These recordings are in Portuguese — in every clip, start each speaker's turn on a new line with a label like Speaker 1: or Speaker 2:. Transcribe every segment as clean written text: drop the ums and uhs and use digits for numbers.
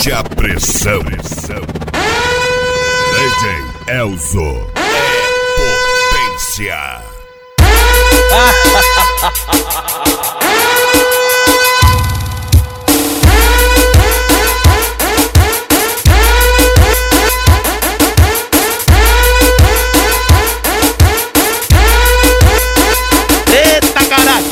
Speaker 1: Sente a pressão. DJ Elzo é potência.
Speaker 2: Eita caralho!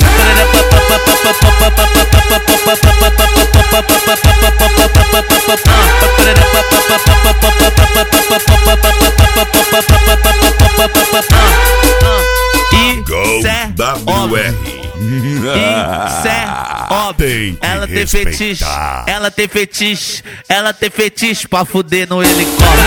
Speaker 2: Ela tem fetiche, ela tem fetiche, ela tem fetiche pra fuder no helicóptero.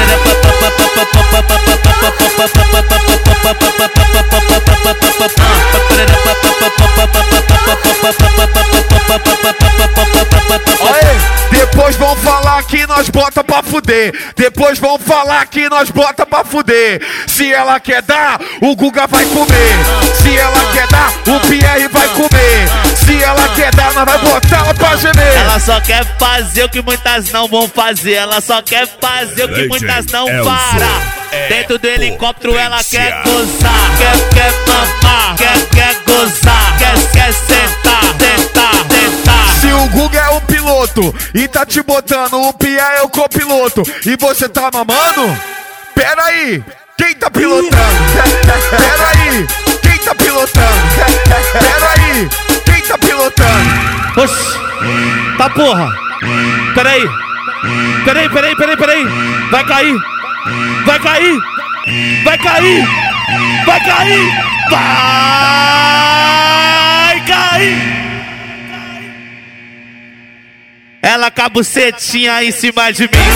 Speaker 3: Depois vão falar que nós bota pra fuder. Depois vão falar que nós bota pra fuder. Se ela quer dar, o Guga vai comer. Se ela quer dar, o Pierre vai comer. Se ela quer dar, nós vai botar ela pra gemer.
Speaker 2: Ela só quer fazer o que muitas não vão fazer. Ela só quer fazer o que muitas não param. Dentro do helicóptero ela quer gozar, quer mamar, quer gozar, quer sentar, tentar.
Speaker 3: Se o Guga é o piloto e tá te botando, o Pia é o copiloto e você tá mamando? Pera aí, quem tá pilotando? Pera aí, quem tá pilotando? Pera aí, quem tá pilotando?
Speaker 2: Oxi, tá porra. Peraí. Vai cair. Vai cair. Ela com a bucetinha em cima de mim.